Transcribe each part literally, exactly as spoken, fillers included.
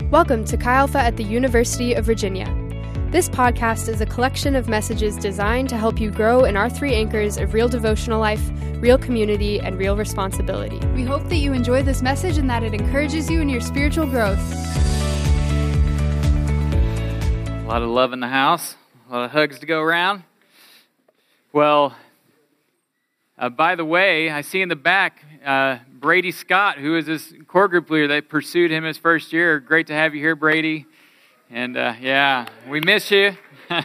Welcome to Chi Alpha at the University of Virginia. This podcast is a collection of messages designed to help you grow in our three anchors of real devotional life, real community, and real responsibility. We hope that you enjoy this message and that it encourages you in your spiritual growth. A lot of love in the house, a lot of hugs to go around. Well, uh, by the way, I see in the back uh, Brady Scott, who is this core group leader that pursued him his first year. Great to have you here, Brady. And uh, yeah, we miss you.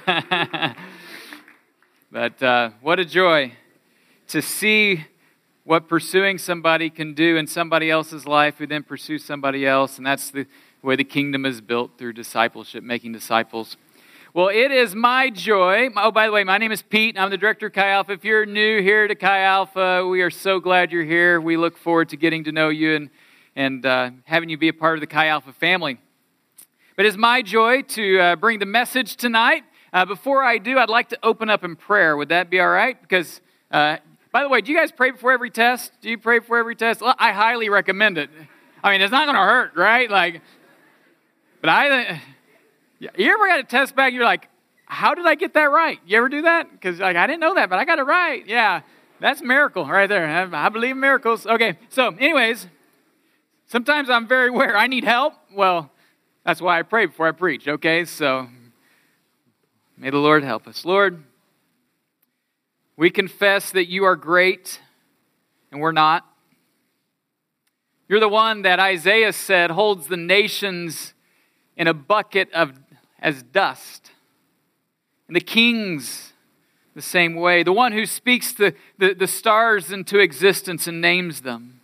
But uh, what a joy to see what pursuing somebody can do in somebody else's life who then pursues somebody else. And that's the way the kingdom is built, through discipleship, making disciples. Well, it is my joy. Oh, by the way, my name is Pete. I'm the director of Chi Alpha. If you're new here to Chi Alpha, we are so glad you're here. We look forward to getting to know you and, and uh, having you be a part of the Chi Alpha family. But it's my joy to uh, bring the message tonight. Uh, before I do, I'd like to open up in prayer. Would that be all right? Because, uh, by the way, do you guys pray before every test? Do you pray before every test? Well, I highly recommend it. I mean, it's not going to hurt, right? Like, but I... You ever got a test back and you're like, how did I get that right? You ever do that? Because like, I didn't know that, but I got it right. Yeah, that's a miracle right there. I, I believe in miracles. Okay, so anyways, sometimes I'm very aware I need help. Well, that's why I pray before I preach, okay? So may the Lord help us. Lord, we confess that you are great and we're not. You're the one that Isaiah said holds the nations in a bucket of as dust. And the kings the same way. The one who speaks the, the, the stars into existence and names them.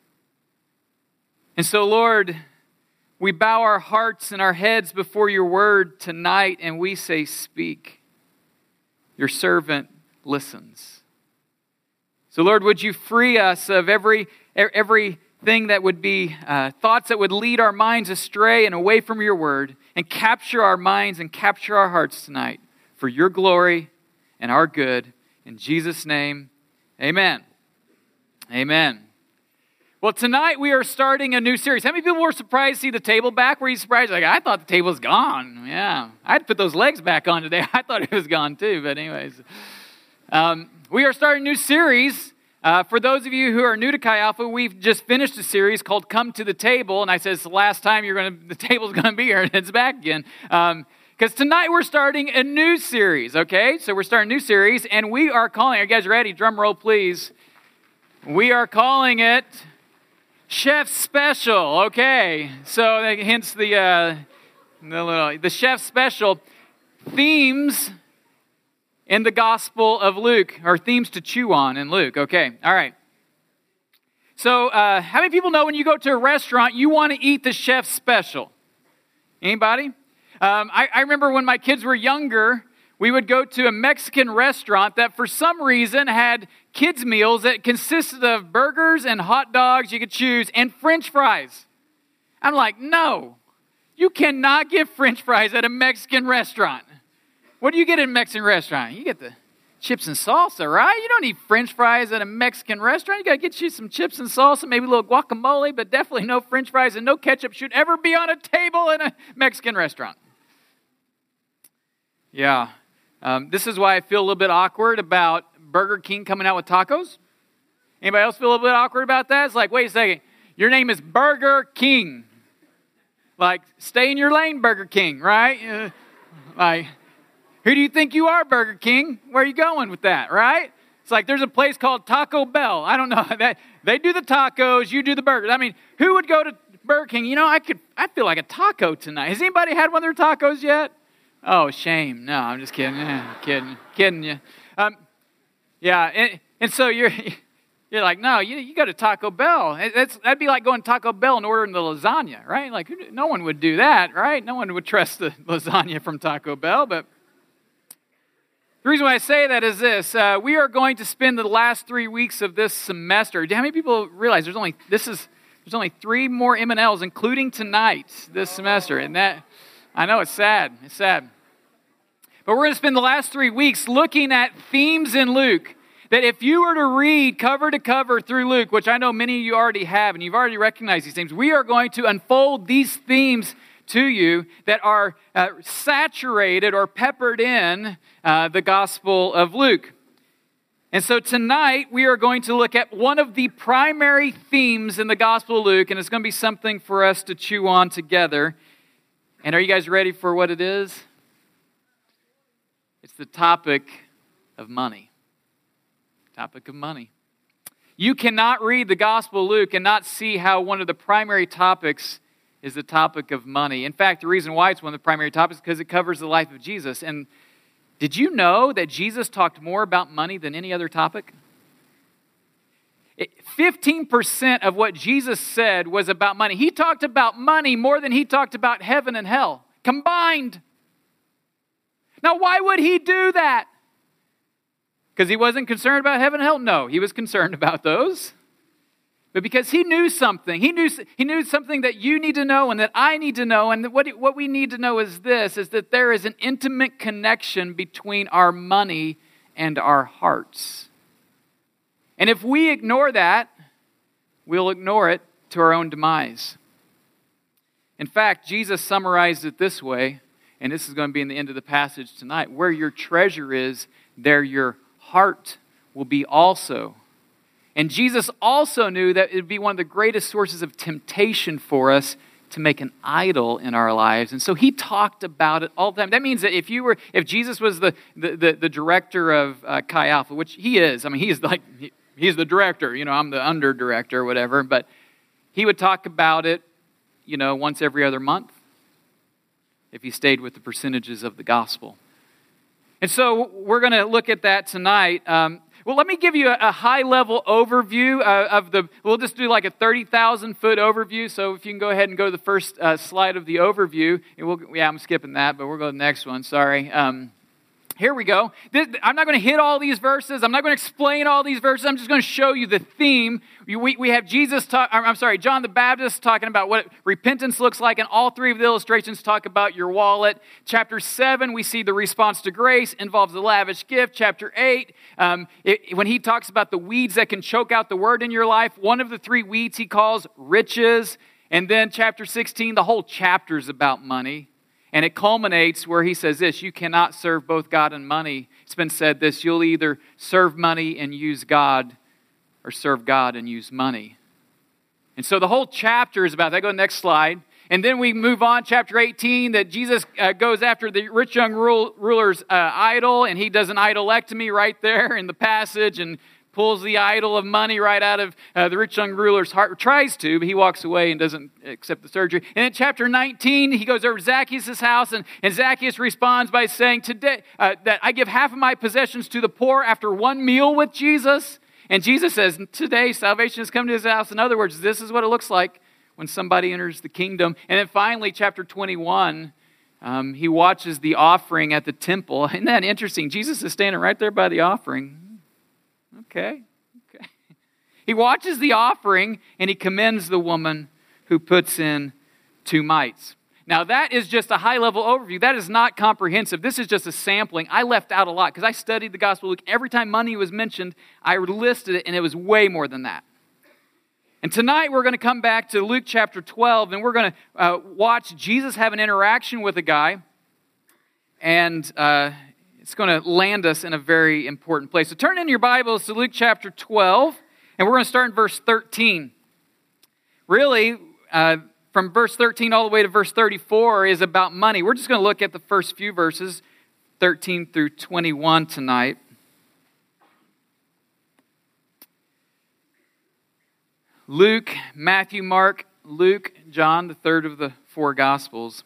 And so, Lord, we bow our hearts and our heads before your word tonight, and we say, speak. Your servant listens. So, Lord, would you free us of every every thing that would be uh, thoughts that would lead our minds astray and away from your word, and capture our minds and capture our hearts tonight for your glory and our good. In Jesus' name, amen. Amen. Well, tonight we are starting a new series. How many people were surprised to see the table back? Were you surprised? Like, I thought the table was gone. Yeah, I had to put those legs back on today. I thought it was gone too, but anyways. Um, we are starting a new series. Uh, for those of you who are new to Chi Alpha, we've just finished a series called Come to the Table, and I said it's the last time you're going to, the table's going to be here, and it's back again. Um, because tonight we're starting a new series, okay? So we're starting a new series, and we are calling, are you guys ready? Drum roll, please. We are calling it Chef Special, okay? So hence the, uh, the, little, the Chef Special themes in the Gospel of Luke, or themes to chew on in Luke. Okay, all right. So, uh, how many people know when you go to a restaurant, you want to eat the chef's special? Anybody? Um, I, I remember when my kids were younger, we would go to a Mexican restaurant that for some reason had kids' meals that consisted of burgers and hot dogs, you could choose, and French fries. I'm like, no, you cannot get French fries at a Mexican restaurant. What do you get at a Mexican restaurant? You get the chips and salsa, right? You don't eat French fries at a Mexican restaurant. You got to get you some chips and salsa, maybe a little guacamole, but definitely no French fries and no ketchup should ever be on a table in a Mexican restaurant. Yeah. Um, this is why I feel a little bit awkward about Burger King coming out with tacos. Anybody else feel a little bit awkward about that? It's like, wait a second. Your name is Burger King. Like, stay in your lane, Burger King, right? Uh, like... Who do you think you are, Burger King? Where are you going with that, right? It's like there's a place called Taco Bell. I don't know. That they do the tacos, you do the burgers. I mean, who would go to Burger King? You know, I could. I feel like a taco tonight. Has anybody had one of their tacos yet? Oh, shame. No, I'm just kidding. Yeah, kidding, kidding you. Um, yeah, and, and so you're you're like, no, you you go to Taco Bell. That's that'd be like going to Taco Bell and ordering the lasagna, right? Like no one would do that, right? No one would trust the lasagna from Taco Bell, but. The reason why I say that is this. Uh, we are going to spend the last three weeks of this semester. How many people realize there's only this is there's only three more M and Ls, including tonight, this semester? And that, I know it's sad. It's sad. But we're going to spend the last three weeks looking at themes in Luke that if you were to read cover to cover through Luke, which I know many of you already have, and you've already recognized these themes, we are going to unfold these themes to you that are uh, saturated or peppered in uh, the Gospel of Luke. And so tonight we are going to look at one of the primary themes in the Gospel of Luke, and it's going to be something for us to chew on together. And are you guys ready for what it is? It's the topic of money. Topic of money. You cannot read the Gospel of Luke and not see how one of the primary topics is the topic of money. In fact, the reason why it's one of the primary topics is because it covers the life of Jesus. And did you know that Jesus talked more about money than any other topic? fifteen percent of what Jesus said was about money. He talked about money more than he talked about heaven and hell combined. Now, why would he do that? Because he wasn't concerned about heaven and hell? No, he was concerned about those. But because he knew something. He knew, he knew something that you need to know and that I need to know. And what, what we need to know is this, is that there is an intimate connection between our money and our hearts. And if we ignore that, we'll ignore it to our own demise. In fact, Jesus summarized it this way, and this is going to be in the end of the passage tonight. Where your treasure is, there your heart will be also. And Jesus also knew that it would be one of the greatest sources of temptation for us to make an idol in our lives. And so he talked about it all the time. That means that if you were, if Jesus was the the, the, the director of uh, Chi Alpha, which he is, I mean, he's like, he, he's the director, you know, I'm the under director or whatever, but he would talk about it, you know, once every other month if he stayed with the percentages of the gospel. And so we're going to look at that tonight. Um, Well, let me give you a, a high-level overview uh, of the, we'll just do like a thirty thousand foot overview. So if you can go ahead and go to the first uh, slide of the overview. And we'll, yeah, I'm skipping that, but we'll go to the next one. Sorry. Um, here we go. This, I'm not going to hit all these verses. I'm not going to explain all these verses. I'm just going to show you the theme. We, we have Jesus talk, I'm sorry, John the Baptist talking about what repentance looks like, and all three of the illustrations talk about your wallet. Chapter seven, we see the response to grace involves the lavish gift. Chapter eight, um, it, when he talks about the weeds that can choke out the word in your life, one of the three weeds he calls riches. And then chapter sixteen, the whole chapter is about money. And it culminates where he says this, you cannot serve both God and money. It's been said this, you'll either serve money and use God, or serve God and use money. And so the whole chapter is about that. Go to the next slide. And then we move on, chapter eighteen, that Jesus uh, goes after the rich young ruler's uh, idol, and he does an idolectomy right there in the passage, and pulls the idol of money right out of uh, the rich young ruler's heart. Tries to, but he walks away and doesn't accept the surgery. And in chapter nineteen, he goes over to Zacchaeus' house, and, and Zacchaeus responds by saying, "Today uh, that I give half of my possessions to the poor after one meal with Jesus." And Jesus says, today salvation has come to his house. In other words, this is what it looks like when somebody enters the kingdom. And then finally, chapter twenty-one, um, he watches the offering at the temple. Isn't that interesting? Jesus is standing right there by the offering. Okay, okay. He watches the offering and he commends the woman who puts in two mites. Now that is just a high-level overview. That is not comprehensive. This is just a sampling. I left out a lot because I studied the Gospel of Luke. Every time money was mentioned, I listed it, and it was way more than that. And tonight we're going to come back to Luke chapter twelve, and we're going to uh, watch Jesus have an interaction with a guy, and uh, it's going to land us in a very important place. So turn in your Bibles to Luke chapter twelve, and we're going to start in verse thirteen. Really, uh, from verse thirteen all the way to verse thirty-four is about money. We're just going to look at the first few verses, thirteen through twenty-one tonight. Luke, Matthew, Mark, Luke, John, the third of the four Gospels.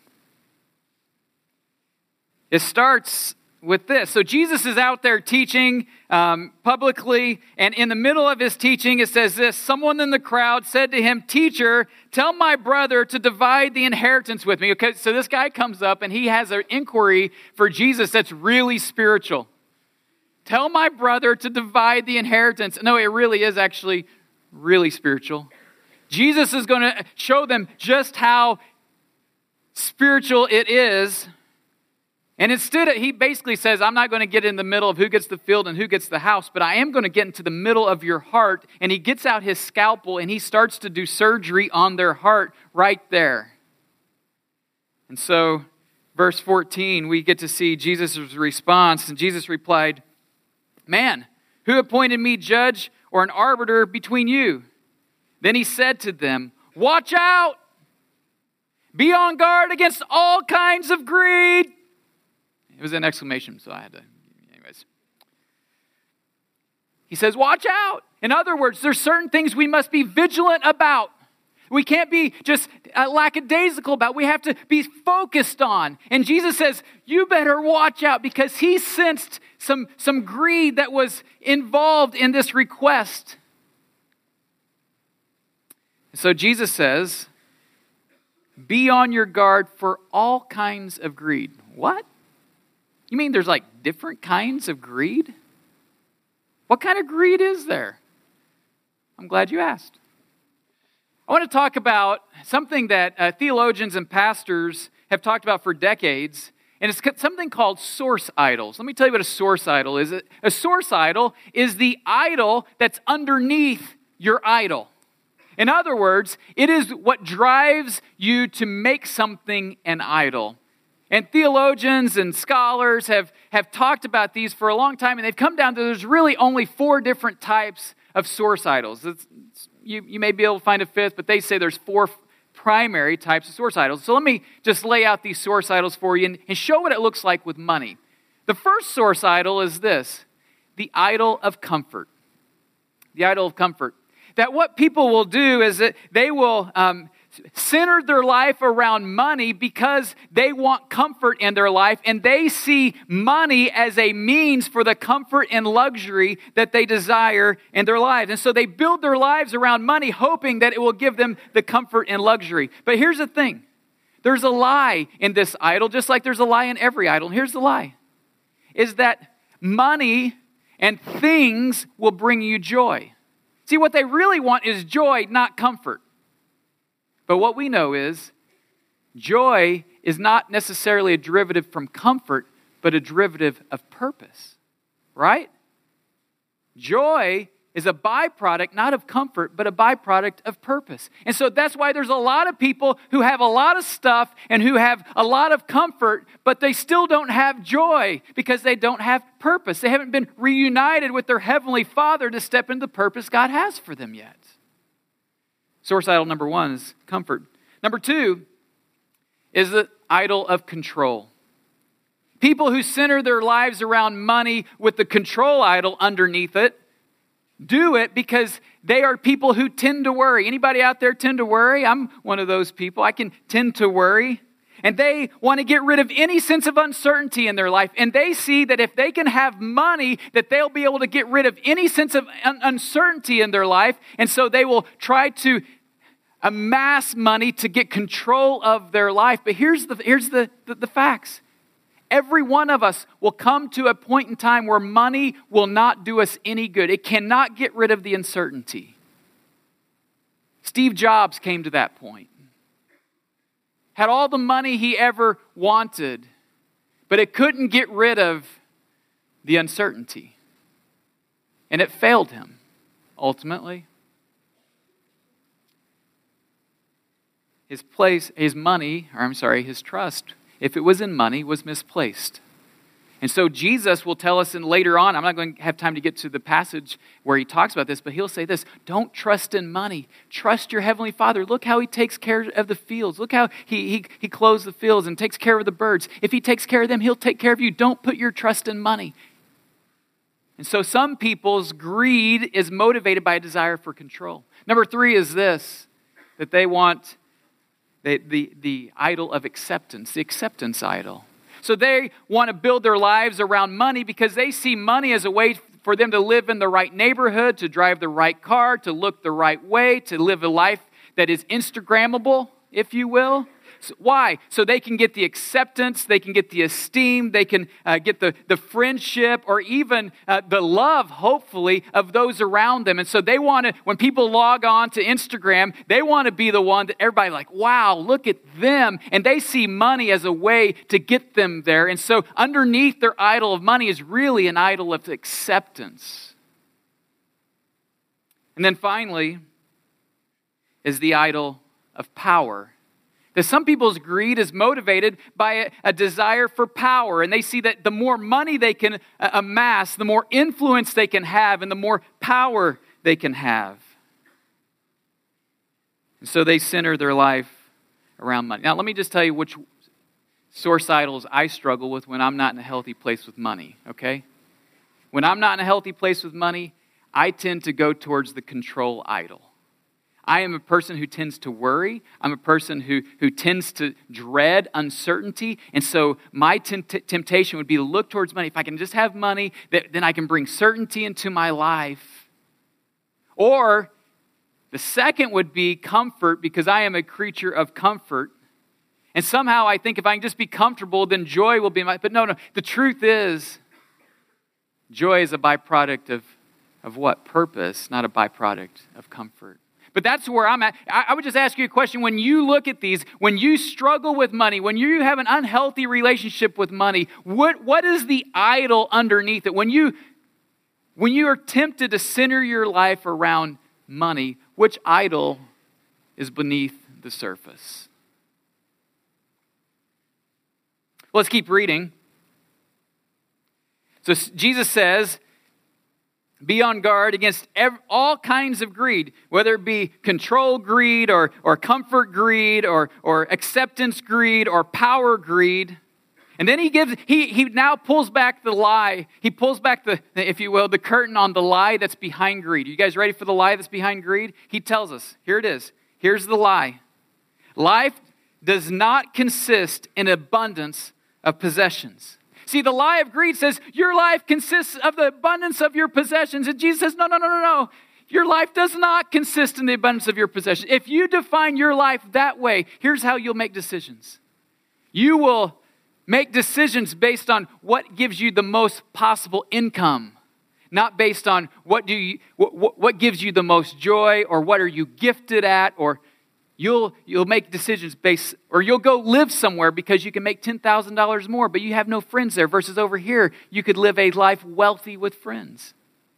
It starts with this. So Jesus is out there teaching um, publicly, and in the middle of his teaching, it says this, someone in the crowd said to him, "Teacher, tell my brother to divide the inheritance with me." Okay, so this guy comes up, and he has an inquiry for Jesus that's really spiritual. Tell my brother to divide the inheritance. No, it really is actually really spiritual. Jesus is going to show them just how spiritual it is. And instead, he basically says, I'm not going to get in the middle of who gets the field and who gets the house, but I am going to get into the middle of your heart. And he gets out his scalpel and he starts to do surgery on their heart right there. And so, verse fourteen, we get to see Jesus' response. And Jesus replied, "Man, who appointed me judge or an arbiter between you?" Then he said to them, "Watch out! Be on guard against all kinds of greed." It was an exclamation, so I had to, anyways. He says, watch out. In other words, there's certain things we must be vigilant about. We can't be just lackadaisical about. We have to be focused on. And Jesus says, you better watch out, because he sensed some, some greed that was involved in this request. So Jesus says, be on your guard for all kinds of greed. What? You mean there's like different kinds of greed? What kind of greed is there? I'm glad you asked. I want to talk about something that uh, theologians and pastors have talked about for decades, and it's something called source idols. Let me tell you what a source idol is. A source idol is the idol that's underneath your idol. In other words, it is what drives you to make something an idol. And theologians and scholars have, have talked about these for a long time, and they've come down to there's really only four different types of source idols. It's, it's, you, you may be able to find a fifth, but they say there's four primary types of source idols. So let me just lay out these source idols for you and, and show what it looks like with money. The first source idol is this, the idol of comfort. The idol of comfort. That what people will do is that they will um, center their life around money because they want comfort in their life, and they see money as a means for the comfort and luxury that they desire in their lives. And so they build their lives around money, hoping that it will give them the comfort and luxury. But here's the thing. There's a lie in this idol, just like there's a lie in every idol. And here's the lie, is that money and things will bring you joy. See, what they really want is joy, not comfort. But what we know is joy is not necessarily a derivative from comfort, but a derivative of purpose, right? Joy is a byproduct, not of comfort, but a byproduct of purpose. And so that's why there's a lot of people who have a lot of stuff and who have a lot of comfort, but they still don't have joy because they don't have purpose. They haven't been reunited with their Heavenly Father to step into the purpose God has for them yet. Source idol number one is comfort. Number two is the idol of control. People who center their lives around money with the control idol underneath it do it because they are people who tend to worry. Anybody out there tend to worry? I'm one of those people. I can tend to worry. And they want to get rid of any sense of uncertainty in their life. And they see that if they can have money, that they'll be able to get rid of any sense of un- uncertainty in their life. And so they will try to amass money to get control of their life. But here's the, here's the, the, the facts. Every one of us will come to a point in time where money will not do us any good. It cannot get rid of the uncertainty. Steve Jobs came to that point. Had all the money he ever wanted, but it couldn't get rid of the uncertainty. And it failed him, ultimately. His place, his money, or I'm sorry, his trust, if it was in money, was misplaced. And so Jesus will tell us in later on, I'm not going to have time to get to the passage where he talks about this, but he'll say this, don't trust in money. Trust your Heavenly Father. Look how he takes care of the fields. Look how he, he, he clothes the fields and takes care of the birds. If he takes care of them, he'll take care of you. Don't put your trust in money. And so some people's greed is motivated by a desire for control. Number three is this, that they want The, the, the idol of acceptance, the acceptance idol. So they want to build their lives around money because they see money as a way for them to live in the right neighborhood, to drive the right car, to look the right way, to live a life that is Instagrammable, if you will. So why? So they can get the acceptance, they can get the esteem, they can uh, get the, the friendship or even uh, the love, hopefully, of those around them. And so they want to, when people log on to Instagram, they want to be the one that everybody like, wow, look at them. And they see money as a way to get them there. And so underneath their idol of money is really an idol of acceptance. And then finally is the idol of power. That some people's greed is motivated by a, a desire for power, and they see that the more money they can uh, amass, the more influence they can have, and the more power they can have. And so they center their life around money. Now, let me just tell you which source idols I struggle with when I'm not in a healthy place with money, okay? When I'm not in a healthy place with money, I tend to go towards the control idol. I am a person who tends to worry. I'm a person who, who tends to dread uncertainty. And so my t- temptation would be to look towards money. If I can just have money, then I can bring certainty into my life. Or the second would be comfort, because I am a creature of comfort. And somehow I think if I can just be comfortable, then joy will be my... But no, no. The truth is, joy is a byproduct of, of what? Purpose, not a byproduct of comfort. But that's where I'm at. I would just ask you a question. When you look at these, when you struggle with money, when you have an unhealthy relationship with money, what, what is the idol underneath it? When you, when you are tempted to center your life around money, which idol is beneath the surface? Let's keep reading. So Jesus says, be on guard against every, all kinds of greed, whether it be control greed or, or comfort greed or, or acceptance greed or power greed. And then he gives, he, he now pulls back the lie. He pulls back the, if you will, the curtain on the lie that's behind greed. Are you guys ready for the lie that's behind greed? He tells us, here it is. Here's the lie. Life does not consist in abundance of possessions. See, the lie of greed says your life consists of the abundance of your possessions. And Jesus says, no, no, no, no, no. Your life does not consist in the abundance of your possessions. If you define your life that way, here's how you'll make decisions. You will make decisions based on what gives you the most possible income, not based on what do you what, what gives you the most joy or what are you gifted at, or You'll you'll make decisions based, or you'll go live somewhere because you can make ten thousand dollars more, but you have no friends there, versus over here, you could live a life wealthy with friends.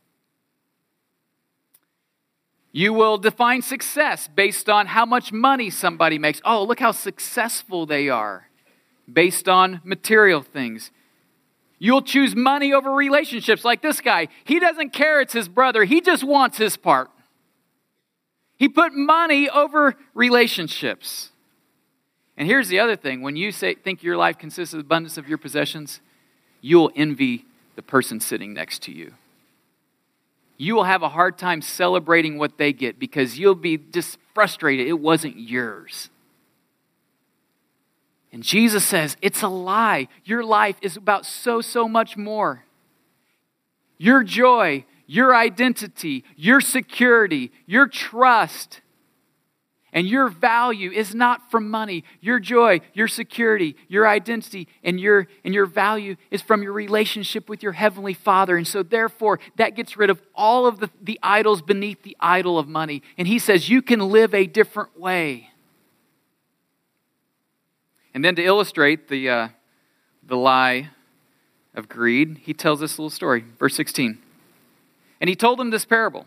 You will define success based on how much money somebody makes. Oh, look how successful they are, based on material things. You'll choose money over relationships, like this guy. He doesn't care it's his brother. He just wants his part. He put money over relationships. And here's the other thing. When you say think your life consists of the abundance of your possessions, you'll envy the person sitting next to you. You will have a hard time celebrating what they get because you'll be just frustrated it wasn't yours. And Jesus says, it's a lie. Your life is about so, so much more. Your joy, your identity, your security, your trust, and your value is not from money. Your joy, your security, your identity, and your, and your value is from your relationship with your Heavenly Father. And so therefore, that gets rid of all of the, the idols beneath the idol of money. And he says, you can live a different way. And then to illustrate the, uh, the lie of greed, he tells this little story. Verse sixteen. And he told them this parable.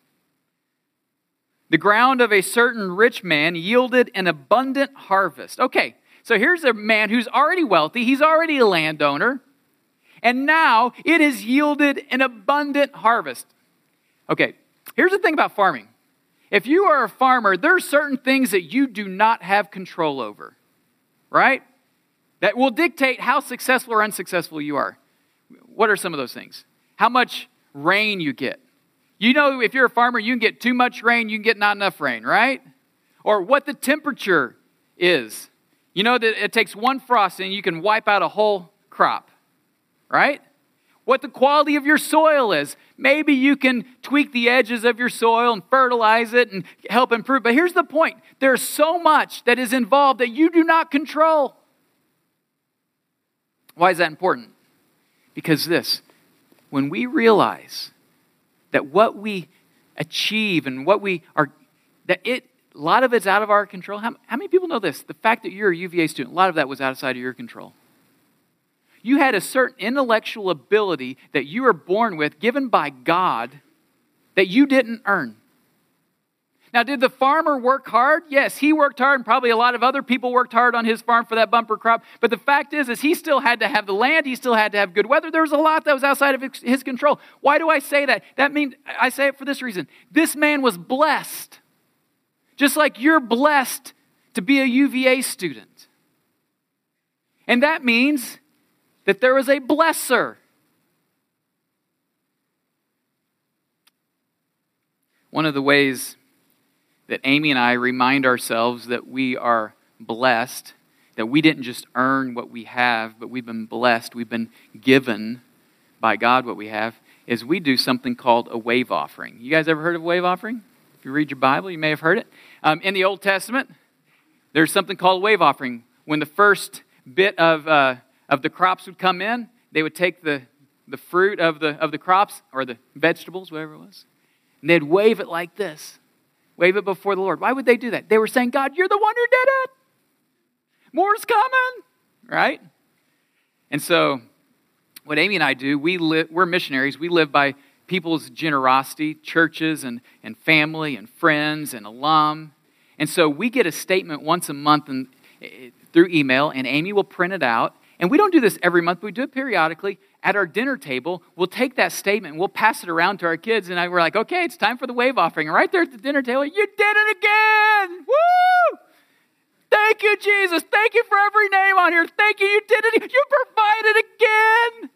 The ground of a certain rich man yielded an abundant harvest. Okay, so here's a man who's already wealthy. He's already a landowner. And now it has yielded an abundant harvest. Okay, here's the thing about farming. If you are a farmer, there are certain things that you do not have control over, right? That will dictate how successful or unsuccessful you are. What are some of those things? How much rain you get. You know, if you're a farmer, you can get too much rain, you can get not enough rain, right? Or what the temperature is. You know that it takes one frost and you can wipe out a whole crop, right? What the quality of your soil is. Maybe you can tweak the edges of your soil and fertilize it and help improve. But here's the point. There's so much that is involved that you do not control. Why is that important? Because this, when we realize that what we achieve and what we are, that it, a lot of it's out of our control. How, how many people know this? The fact that you're a U V A student, a lot of that was outside of your control. You had a certain intellectual ability that you were born with, given by God, that you didn't earn. Now, did the farmer work hard? Yes, he worked hard, and probably a lot of other people worked hard on his farm for that bumper crop. But the fact is, is he still had to have the land. He still had to have good weather. There was a lot that was outside of his control. Why do I say that? That means, I say it for this reason. This man was blessed. Just like you're blessed to be a U V A student. And that means that there was a blesser. One of the ways that Amy and I remind ourselves that we are blessed, that we didn't just earn what we have, but we've been blessed, we've been given by God what we have, is we do something called a wave offering. You guys ever heard of a wave offering? If you read your Bible, you may have heard it. Um, in the Old Testament, there's something called a wave offering. When the first bit of uh, of the crops would come in, they would take the, the fruit of the of the crops, or the vegetables, whatever it was, and they'd wave it like this. Wave it before the Lord. Why would they do that? They were saying, God, you're the one who did it. More's coming, right? And so what Amy and I do, we live, we're missionaries. We live by people's generosity, churches and, and family and friends and alum. And so we get a statement once a month and, through email, and Amy will print it out. And we don't do this every month. We do it periodically. At our dinner table, we'll take that statement and we'll pass it around to our kids. And I, we're like, okay, it's time for the wave offering. And right there at the dinner table, you did it again. Woo! Thank you, Jesus. Thank you for every name on here. Thank you. You did it. You provided again.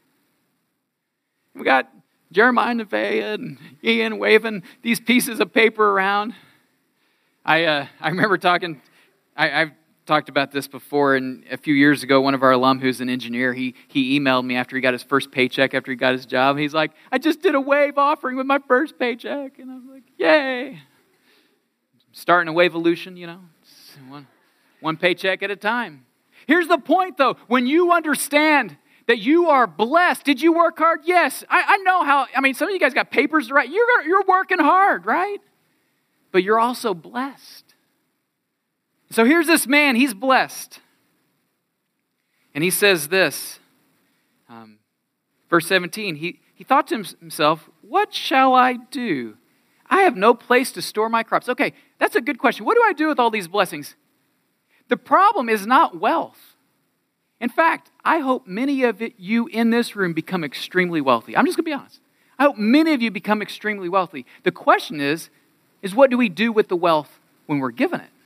We got Jeremiah and Nevaeh and Ian waving these pieces of paper around. I uh, I remember talking, I, I've talked about this before, and a few years ago, one of our alum who's an engineer, he he emailed me after he got his first paycheck, after he got his job. He's like, I just did a wave offering with my first paycheck. And I was like, yay. Starting a wave-olution, you know, one, one paycheck at a time. Here's the point, though. When you understand that you are blessed, did you work hard? Yes. I, I know how, I mean, some of you guys got papers to write. You're, you're working hard, right? But you're also blessed. So here's this man, he's blessed. And he says this, um, verse seventeen, he, he thought to himself, what shall I do? I have no place to store my crops. Okay, that's a good question. What do I do with all these blessings? The problem is not wealth. In fact, I hope many of it, you in this room become extremely wealthy. I'm just going to be honest. I hope many of you become extremely wealthy. The question is, is what do we do with the wealth when we're given it?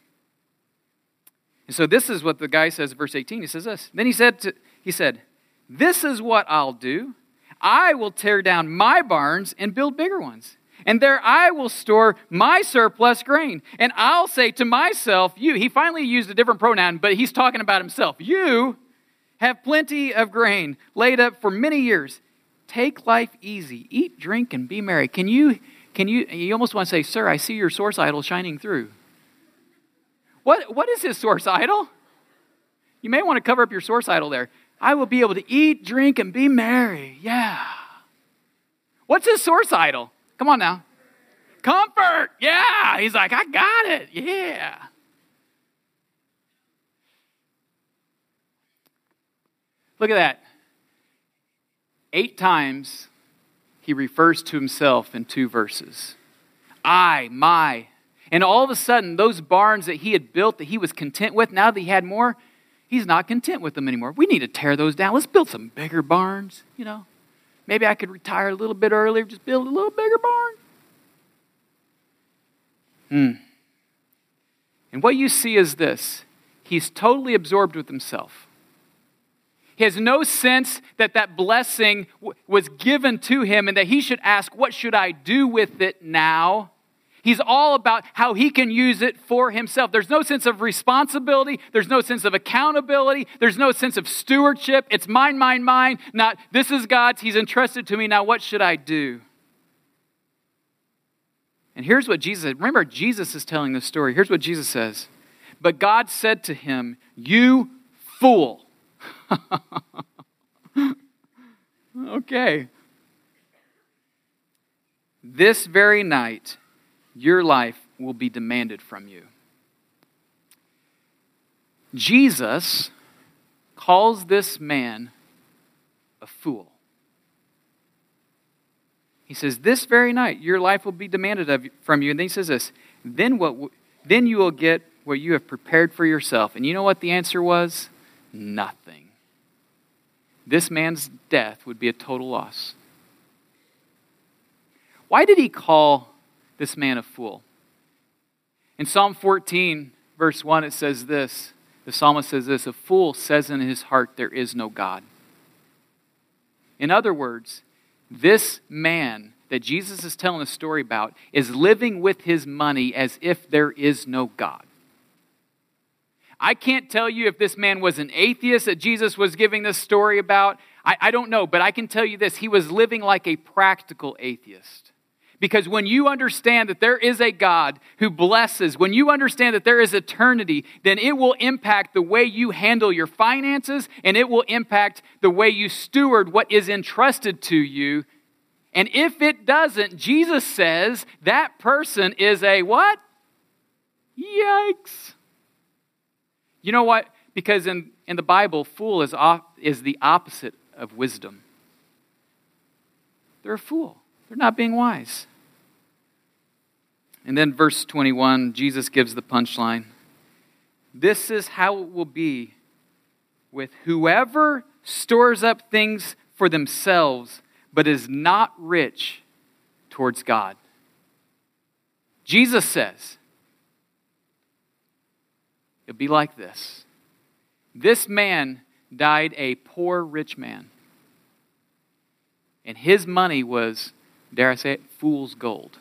And so this is what the guy says in verse eighteen. He says this. Then he said, to, he said, this is what I'll do. I will tear down my barns and build bigger ones. And there I will store my surplus grain. And I'll say to myself, you, he finally used a different pronoun, but he's talking about himself. You have plenty of grain laid up for many years. Take life easy. Eat, drink, and be merry. Can you, can you, you almost want to say, sir, I see your source idol shining through. What, what is his source idol? You may want to cover up your source idol there. I will be able to eat, drink, and be merry. Yeah. What's his source idol? Come on now. Comfort. Yeah. He's like, I got it. Yeah. Look at that. Eight times he refers to himself in two verses. I, my. And all of a sudden, those barns that he had built that he was content with, now that he had more, he's not content with them anymore. We need to tear those down. Let's build some bigger barns, you know. Maybe I could retire a little bit earlier, just build a little bigger barn. Hmm. And what you see is this. He's totally absorbed with himself. He has no sense that that blessing w- was given to him and that he should ask, what should I do with it now? He's all about how he can use it for himself. There's no sense of responsibility. There's no sense of accountability. There's no sense of stewardship. It's mine, mine, mine. Not, this is God's. He's entrusted to me. Now what should I do? And here's what Jesus said. Remember, Jesus is telling this story. Here's what Jesus says. But God said to him, you fool. Okay. This very night, your life will be demanded from you. Jesus calls this man a fool. He says, this very night, your life will be demanded of, from you. And then he says this, then what? Then you will get what you have prepared for yourself. And you know what the answer was? Nothing. This man's death would be a total loss. Why did he call this man a fool? In Psalm fourteen, verse one, it says this. The psalmist says this, a fool says in his heart, there is no God. In other words, this man that Jesus is telling a story about is living with his money as if there is no God. I can't tell you if this man was an atheist that Jesus was giving this story about. I, I don't know, but I can tell you this. He was living like a practical atheist. Because when you understand that there is a God who blesses, when you understand that there is eternity, then it will impact the way you handle your finances, and it will impact the way you steward what is entrusted to you. And if it doesn't, Jesus says that person is a what? Yikes. You know what? Because in, in the Bible, fool is, off, is the opposite of wisdom. They're a fool. They're not being wise. And then verse twenty-one, Jesus gives the punchline. This is how it will be with whoever stores up things for themselves, but is not rich towards God. Jesus says, it'll be like this. This man died a poor rich man. And his money was, dare I say it, fool's gold.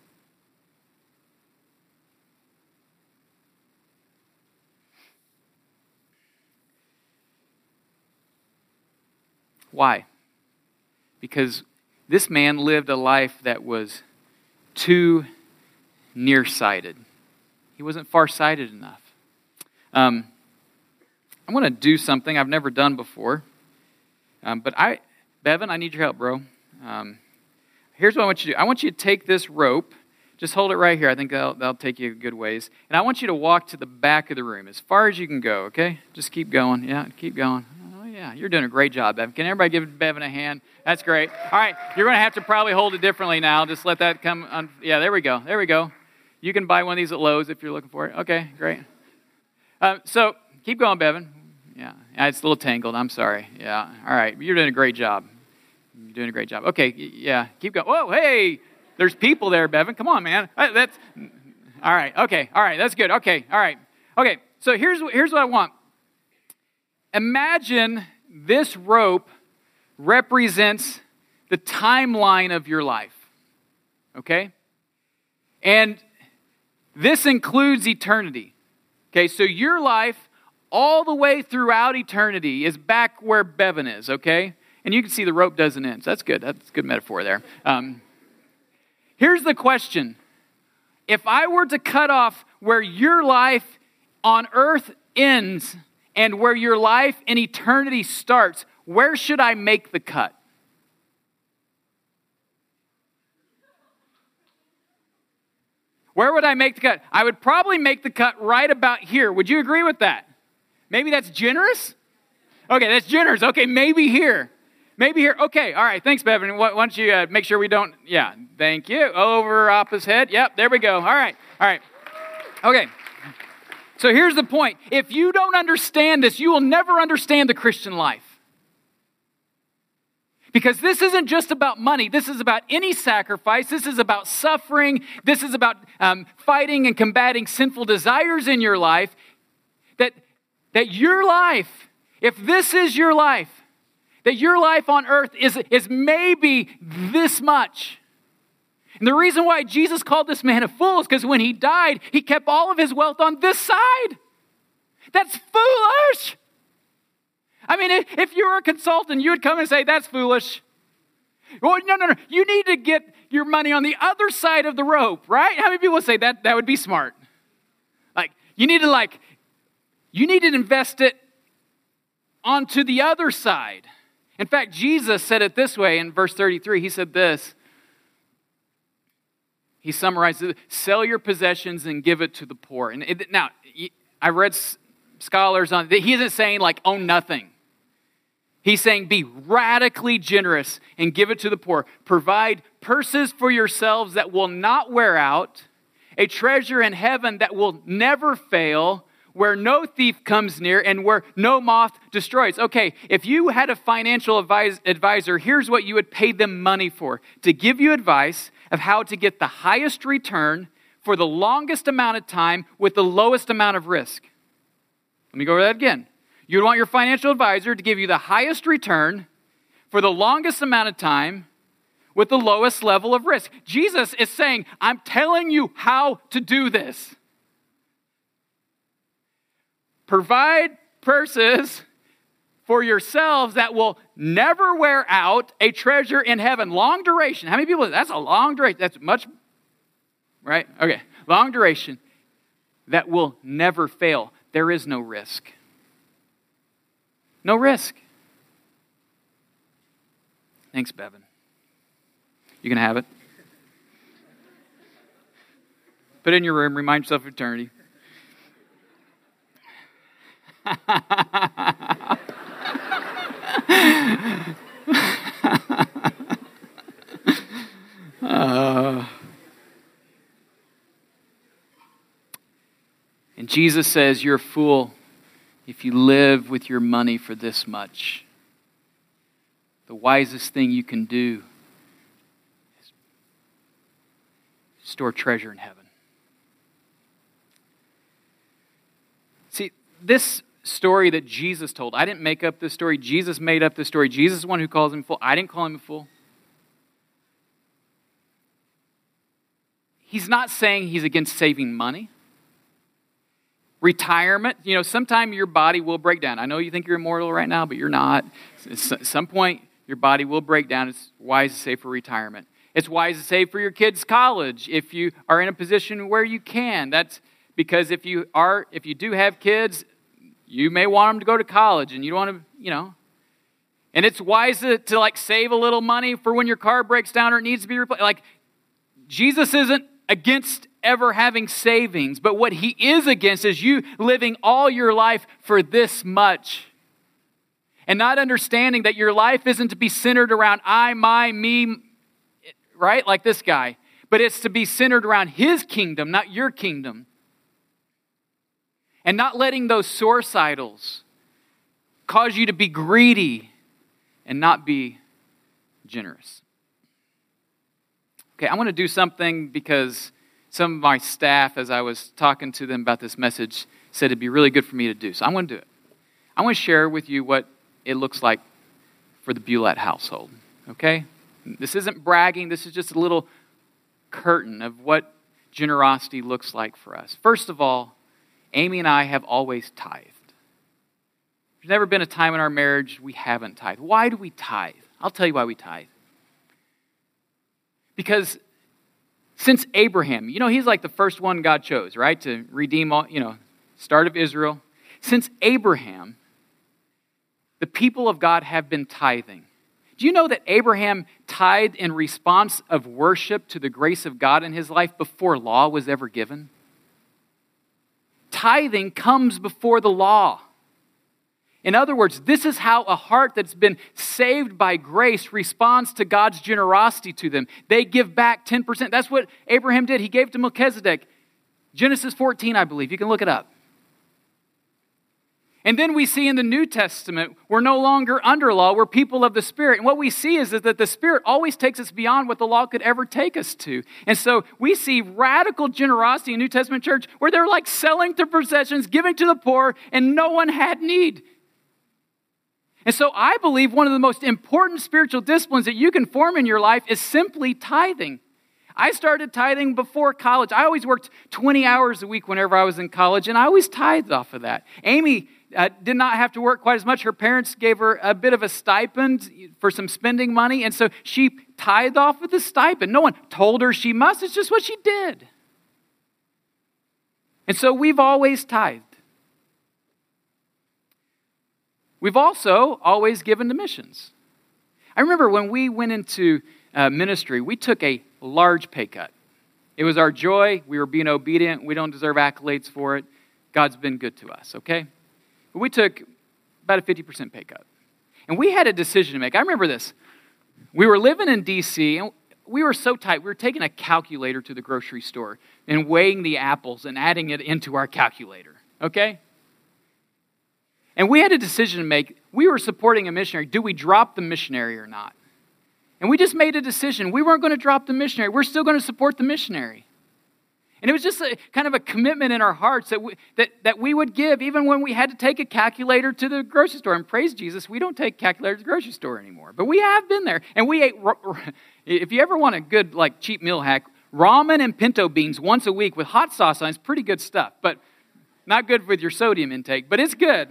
Why? Because this man lived a life that was too nearsighted. He wasn't farsighted enough. Um, I'm going to do something I've never done before. Um, but I, Bevan, I need your help, bro. Um, here's what I want you to do. I want you to take this rope. Just hold it right here. I think that'll, that'll take you a good ways. And I want you to walk to the back of the room as far as you can go, okay? Just keep going. Yeah, keep going. Yeah, you're doing a great job, Bevan. Can everybody give Bevan a hand? That's great. All right, you're going to have to probably hold it differently now. Just let that come on. Yeah, there we go. There we go. You can buy one of these at Lowe's if you're looking for it. Okay, great. Uh, so keep going, Bevan. Yeah, it's a little tangled. I'm sorry. Yeah, all right. You're doing a great job. You're doing a great job. Okay, yeah, keep going. Whoa, hey, there's people there, Bevan. Come on, man. That's all right. Okay, all right. That's good. Okay, all right. Okay, so here's here's what I want. Imagine this rope represents the timeline of your life, okay? And this includes eternity, okay? So your life all the way throughout eternity is back where Bevan is, okay? And you can see the rope doesn't end, so that's good. That's a good metaphor there. Um, here's the question. If I were to cut off where your life on earth ends and where your life in eternity starts, where should I make the cut? Where would I make the cut? I would probably make the cut right about here. Would you agree with that? Maybe that's generous? Okay, that's generous. Okay, maybe here. Maybe here. Okay, all right. Thanks, Bevan. Why don't you uh, make sure we don't... Yeah, thank you. Over Appa's head. Yep, there we go. All right, all right. Okay. So here's the point. If you don't understand this, you will never understand the Christian life. Because this isn't just about money. This is about any sacrifice. This is about suffering. This is about um, fighting and combating sinful desires in your life. That, that your life, if this is your life, that your life on earth is, is maybe this much. And the reason why Jesus called this man a fool is because when he died, he kept all of his wealth on this side. That's foolish. I mean, if, if you were a consultant, you would come and say, that's foolish. Well, no, no, no. You need to get your money on the other side of the rope, right? How many people would say that that would be smart? Like, you need to like, you need to invest it onto the other side. In fact, Jesus said it this way in verse thirty-three. He said this. He summarized it, sell your possessions and give it to the poor. And it, now, I've read scholars on, he isn't saying like own nothing. He's saying be radically generous and give it to the poor. Provide purses for yourselves that will not wear out a treasure in heaven that will never fail, where no thief comes near and where no moth destroys. Okay, if you had a financial advise, advisor, here's what you would pay them money for. To give you advice of how to get the highest return for the longest amount of time with the lowest amount of risk. Let me go over that again. You'd want your financial advisor to give you the highest return for the longest amount of time with the lowest level of risk. Jesus is saying, I'm telling you how to do this. Provide purses for yourselves that will never wear out, a treasure in heaven. Long duration. How many people? That's a long duration. That's much, right? Okay. Long duration that will never fail. There is no risk. No risk. Thanks, Bevan. You can have it. Put it in your room. Remind yourself of eternity. uh, and Jesus says, you're a fool if you live with your money for this much. The wisest thing you can do is store treasure in heaven. See, this story that Jesus told, I didn't make up this story. Jesus made up this story. Jesus is the one who calls him a fool. I didn't call him a fool. He's not saying he's against saving money. Retirement, you know, sometime your body will break down. I know you think you're immortal right now, but you're not. At some point, your body will break down. It's wise to save for retirement. It's wise to save for your kids' college if you are in a position where you can. That's because if you are, if you do have kids, you may want them to go to college, and you don't want to, you know. And it's wise to, to like save a little money for when your car breaks down or it needs to be replaced. Like, Jesus isn't against ever having savings, but what he is against is you living all your life for this much and not understanding that your life isn't to be centered around I, my, me, right? Like this guy, but it's to be centered around his kingdom, not your kingdom. And not letting those source idols cause you to be greedy and not be generous. Okay, I want to do something because some of my staff, as I was talking to them about this message, said it'd be really good for me to do. So I'm going to do it. I want to share with you what it looks like for the Bulette household. Okay? This isn't bragging. This is just a little curtain of what generosity looks like for us. First of all, Amy and I have always tithed. There's never been a time in our marriage we haven't tithed. Why do we tithe? I'll tell you why we tithe. Because since Abraham, you know, he's like the first one God chose, right? To redeem all, you know, start of Israel. Since Abraham, the people of God have been tithing. Do you know that Abraham tithed in response of worship to the grace of God in his life before law was ever given? Tithing comes before the law. In other words, this is how a heart that's been saved by grace responds to God's generosity to them. They give back ten percent. That's what Abraham did. He gave to Melchizedek. Genesis fourteen, I believe. You can look it up. And then we see in the New Testament, we're no longer under law, we're people of the Spirit. And what we see is that the Spirit always takes us beyond what the law could ever take us to. And so we see radical generosity in New Testament church where they're like selling their possessions, giving to the poor, and no one had need. And so I believe one of the most important spiritual disciplines that you can form in your life is simply tithing. I started tithing before college. I always worked twenty hours a week whenever I was in college, and I always tithed off of that. Amy uh, did not have to work quite as much. Her parents gave her a bit of a stipend for some spending money, and so she tithed off of the stipend. No one told her she must. It's just what she did. And so we've always tithed. We've also always given to missions. I remember when we went into uh, ministry, we took a large pay cut. It was our joy. We were being obedient. We don't deserve accolades for it. God's been good to us, okay? But we took about a fifty percent pay cut. And we had a decision to make. I remember this. We were living in D C, and we were so tight, we were taking a calculator to the grocery store and weighing the apples and adding it into our calculator, okay? And we had a decision to make. We were supporting a missionary. Do we drop the missionary or not? And we just made a decision. We weren't going to drop the missionary. We're still going to support the missionary. And it was just a, kind of a commitment in our hearts that we, that, that we would give even when we had to take a calculator to the grocery store. And praise Jesus, we don't take calculators to the grocery store anymore. But we have been there. And we ate, if you ever want a good, like, cheap meal hack, ramen and pinto beans once a week with hot sauce on it's pretty good stuff. But not good with your sodium intake, but it's good.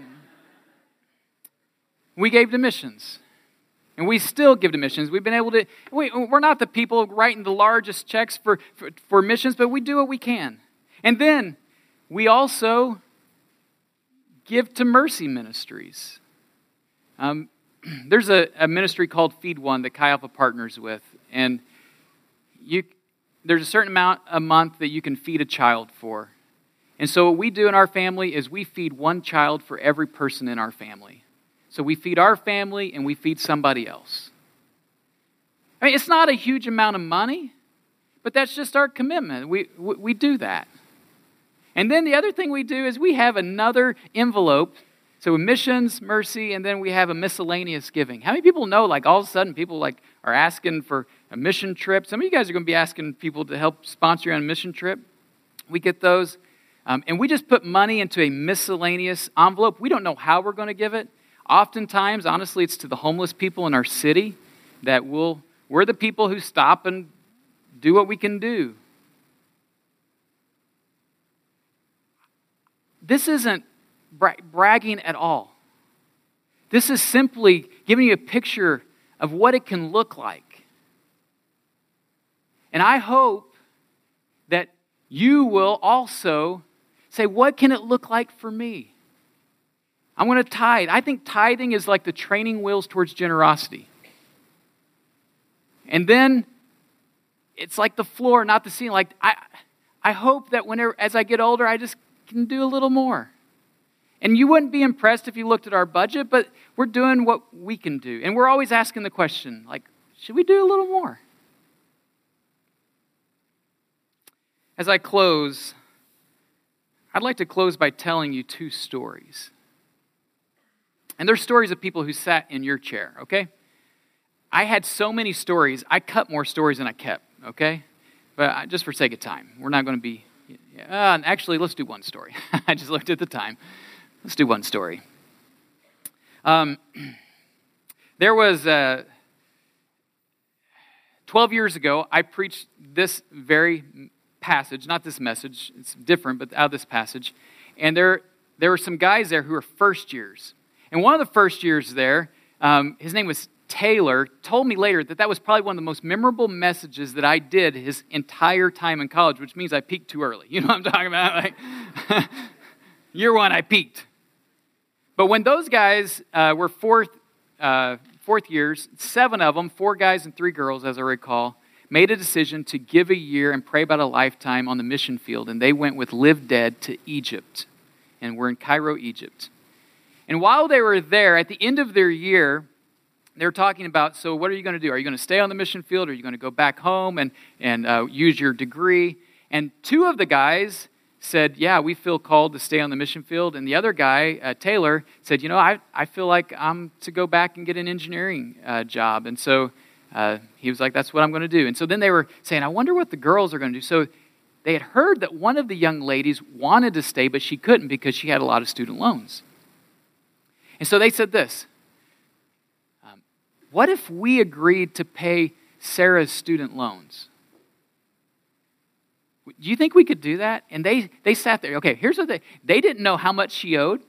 We gave to missions. And we still give to missions. We've been able to, we, we're not the people writing the largest checks for, for, for missions, but we do what we can. And then we also give to Mercy Ministries. Um, there's a, a ministry called Feed One that Chi Alpha partners with. And you, there's a certain amount a month that you can feed a child for. And so what we do in our family is we feed one child for every person in our family. So we feed our family and we feed somebody else. I mean, it's not a huge amount of money, but that's just our commitment. We, we, we do that. And then the other thing we do is we have another envelope. So missions, mercy, and then we have a miscellaneous giving. How many people know, like, all of a sudden people like are asking for a mission trip? Some of you guys are going to be asking people to help sponsor you on a mission trip. We get those. Um, and we just put money into a miscellaneous envelope. We don't know how we're going to give it. Oftentimes, honestly, it's to the homeless people in our city that we'll, we're the people who stop and do what we can do. This isn't bra- bragging at all. This is simply giving you a picture of what it can look like. And I hope that you will also say, what can it look like for me? I'm going to tithe. I think tithing is like the training wheels towards generosity. And then it's like the floor, not the ceiling. Like I, I hope that whenever, as I get older, I just can do a little more. And you wouldn't be impressed if you looked at our budget, but we're doing what we can do. And we're always asking the question, like, should we do a little more? As I close, I'd like to close by telling you two stories. And they're stories of people who sat in your chair, okay? I had so many stories. I cut more stories than I kept, okay? But just for sake of time, we're not going to be... Uh, actually, let's do one story. I just looked at the time. Let's do one story. Um, there was... Uh, twelve years ago, I preached this very passage, not this message, it's different, but out of this passage. And there, there were some guys there who were first years. And one of the first years there, um, his name was Taylor, told me later that that was probably one of the most memorable messages that I did his entire time in college, which means I peaked too early. You know what I'm talking about? Like, year one, I peaked. But when those guys uh, were fourth, uh, fourth years, seven of them, four guys and three girls, as I recall, made a decision to give a year and pray about a lifetime on the mission field. And they went with Live Dead to Egypt. And we're in Cairo, Egypt. And while they were there, at the end of their year, they were talking about, so what are you going to do? Are you going to stay on the mission field? Or are you going to go back home and, and uh, use your degree? And two of the guys said, yeah, we feel called to stay on the mission field. And the other guy, uh, Taylor, said, you know, I, I feel like I'm to go back and get an engineering uh, job. And so uh, he was like, that's what I'm going to do. And so then they were saying, I wonder what the girls are going to do. So they had heard that one of the young ladies wanted to stay, but she couldn't because she had a lot of student loans. And so they said this, um, what if we agreed to pay Sarah's student loans? Do you think we could do that? And they, they sat there. Okay, here's what they, they didn't know how much she owed.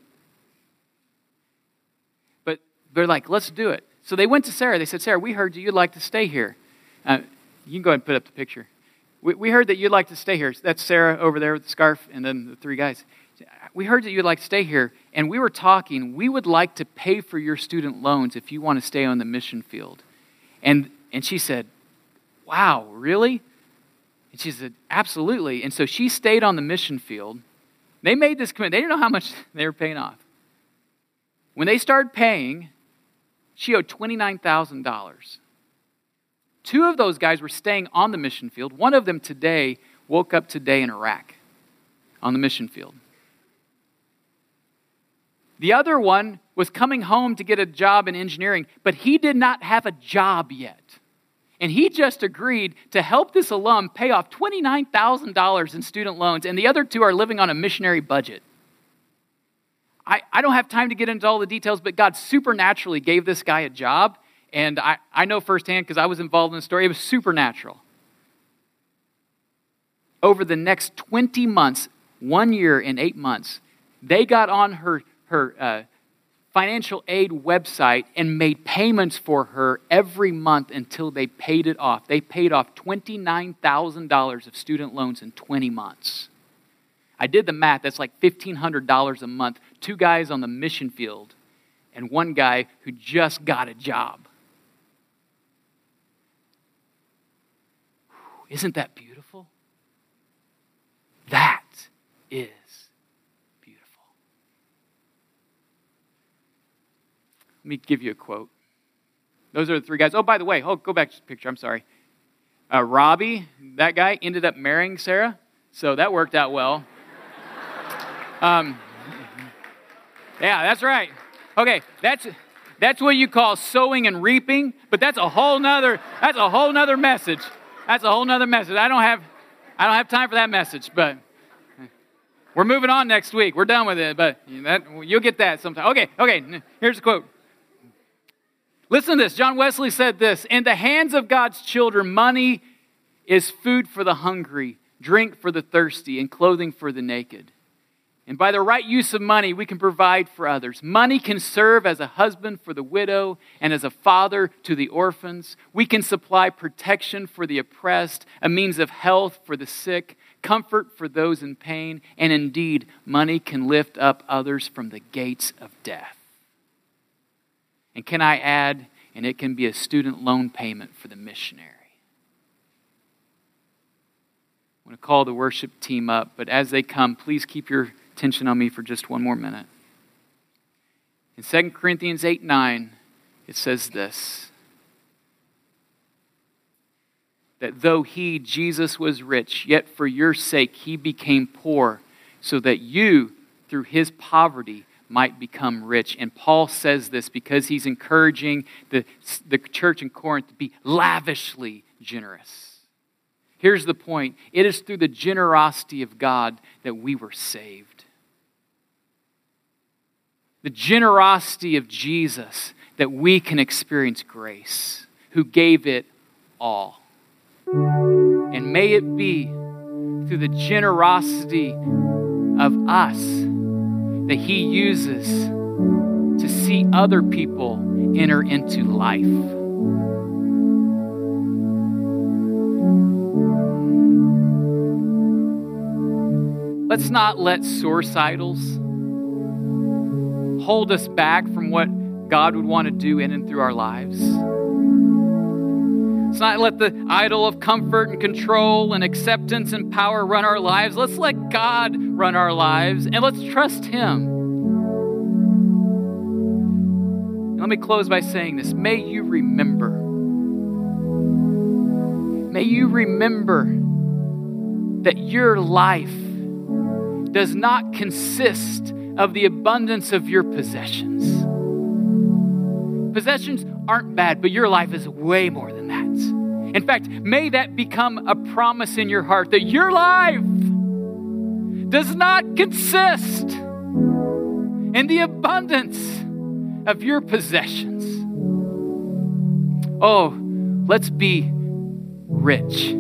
But they're like, let's do it. So they went to Sarah. They said, Sarah, we heard you'd like to stay here. Uh, you can go ahead and put up the picture. We, we heard that you'd like to stay here. That's Sarah over there with the scarf and then the three guys. We heard that you'd like to stay here, and we were talking, we would like to pay for your student loans if you want to stay on the mission field. And and she said, wow, really? And she said, absolutely. And so she stayed on the mission field. They made this commitment. They didn't know how much they were paying off. When they started paying, she owed twenty-nine thousand dollars. Two of those guys were staying on the mission field. One of them today woke up today in Iraq on the mission field. The other one was coming home to get a job in engineering, but he did not have a job yet. And he just agreed to help this alum pay off twenty-nine thousand dollars in student loans, and the other two are living on a missionary budget. I, I don't have time to get into all the details, but God supernaturally gave this guy a job, and I, I know firsthand because I was involved in the story. It was supernatural. Over the next twenty months, one year and eight months, they got on her, her uh, financial aid website and made payments for her every month until they paid it off. They paid off twenty-nine thousand dollars of student loans in twenty months. I did the math. That's like fifteen hundred dollars a month. Two guys on the mission field and one guy who just got a job. Isn't that beautiful? That is beautiful. Let me give you a quote. Those are the three guys. Oh, by the way, oh, go back to the picture. I'm sorry. Uh, Robbie, that guy, ended up marrying Sarah, so that worked out well. Um, yeah, that's right. Okay, that's that's what you call sowing and reaping, but that's a whole nother that's a whole nother message. That's a whole nother message. I don't have I don't have time for that message, but we're moving on next week. We're done with it, but that, you'll get that sometime. Okay, okay, here's a quote. Listen to this. John Wesley said this: "In the hands of God's children, money is food for the hungry, drink for the thirsty, and clothing for the naked. And by the right use of money, we can provide for others. Money can serve as a husband for the widow and as a father to the orphans. We can supply protection for the oppressed, a means of health for the sick, comfort for those in pain, and indeed, money can lift up others from the gates of death." And can I add, and it can be a student loan payment for the missionary. I want to call the worship team up, but as they come, please keep your attention on me for just one more minute. In Second Corinthians eight nine, it says this: that though he, Jesus, was rich, yet for your sake he became poor, so that you, through his poverty, might become rich. And Paul says this because he's encouraging the, the church in Corinth to be lavishly generous. Here's the point. It is through the generosity of God that we were saved. The generosity of Jesus that we can experience grace, who gave it all. And may it be through the generosity of us that he uses to see other people enter into life. Let's not let source idols hold us back from what God would want to do in and through our lives. Let's not let the idol of comfort and control and acceptance and power run our lives. Let's let God run our lives, and let's trust him. And let me close by saying this. May you remember. May you remember that your life does not consist of the abundance of your possessions. Possessions aren't bad, but your life is way more than that. In fact, may that become a promise in your heart that your life does not consist in the abundance of your possessions. Oh, let's be rich,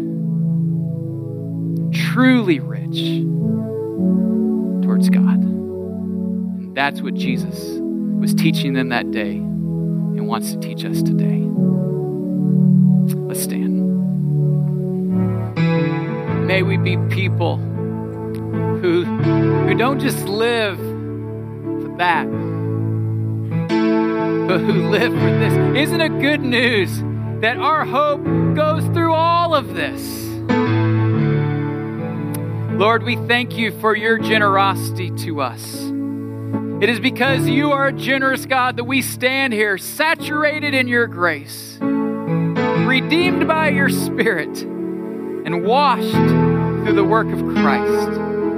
truly rich towards God. And that's what Jesus was teaching them that day and wants to teach us today. Let's stand. May we be people who, who don't just live for that, but who live for this. Isn't it good news that our hope goes through all of this? Lord, we thank you for your generosity to us. It is because you are a generous God that we stand here saturated in your grace, redeemed by your Spirit, and washed through the work of Christ.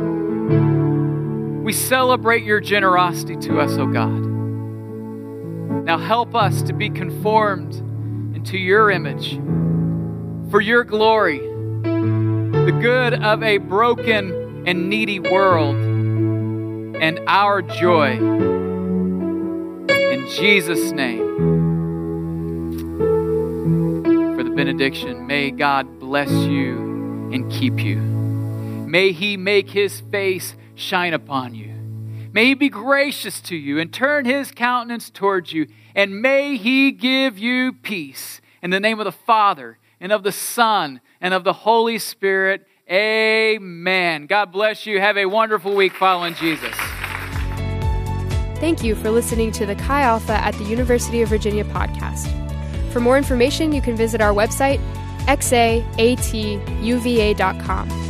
We celebrate your generosity to us, O God. Now help us to be conformed into your image for your glory, the good of a broken and needy world, and our joy. In Jesus' name. For the benediction, may God bless you and keep you. May he make his face shine upon you. May he be gracious to you and turn his countenance towards you. And may he give you peace. In the name of the Father, and of the Son, and of the Holy Spirit. Amen. God bless you. Have a wonderful week following Jesus. Thank you for listening to the Chi Alpha at the University of Virginia podcast. For more information, you can visit our website, x a a t u v a dot com.